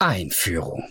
Einführung.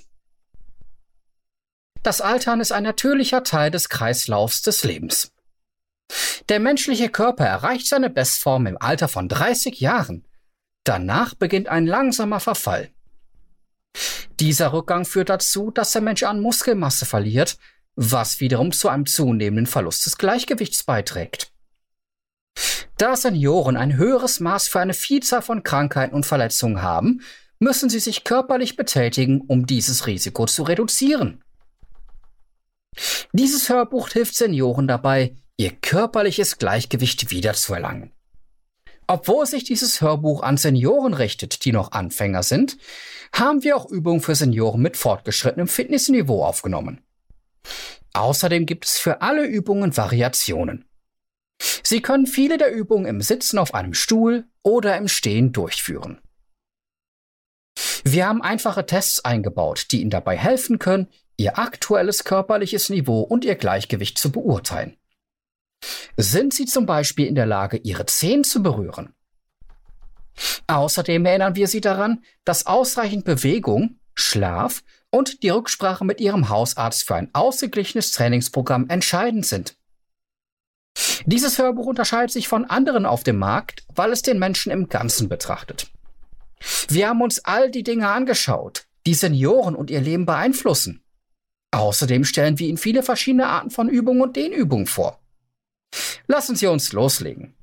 Das Altern ist ein natürlicher Teil des Kreislaufs des Lebens. Der menschliche Körper erreicht seine Bestform im Alter von 30 Jahren. Danach beginnt ein langsamer Verfall. Dieser Rückgang führt dazu, dass der Mensch an Muskelmasse verliert, was wiederum zu einem zunehmenden Verlust des Gleichgewichts beiträgt. Da Senioren ein höheres Maß für eine Vielzahl von Krankheiten und Verletzungen haben, müssen sie sich körperlich betätigen, um dieses Risiko zu reduzieren. Dieses Hörbuch hilft Senioren dabei, ihr körperliches Gleichgewicht wiederzuerlangen. Obwohl sich dieses Hörbuch an Senioren richtet, die noch Anfänger sind, haben wir auch Übungen für Senioren mit fortgeschrittenem Fitnessniveau aufgenommen. Außerdem gibt es für alle Übungen Variationen. Sie können viele der Übungen im Sitzen auf einem Stuhl oder im Stehen durchführen. Wir haben einfache Tests eingebaut, die Ihnen dabei helfen können, Ihr aktuelles körperliches Niveau und Ihr Gleichgewicht zu beurteilen. Sind Sie zum Beispiel in der Lage, Ihre Zehen zu berühren? Außerdem erinnern wir Sie daran, dass ausreichend Bewegung, Schlaf und die Rücksprache mit Ihrem Hausarzt für ein ausgeglichenes Trainingsprogramm entscheidend sind. Dieses Hörbuch unterscheidet sich von anderen auf dem Markt, weil es den Menschen im Ganzen betrachtet. Wir haben uns all die Dinge angeschaut, die Senioren und ihr Leben beeinflussen. Außerdem stellen wir Ihnen viele verschiedene Arten von Übungen und Dehnübungen vor. Lassen Sie uns loslegen.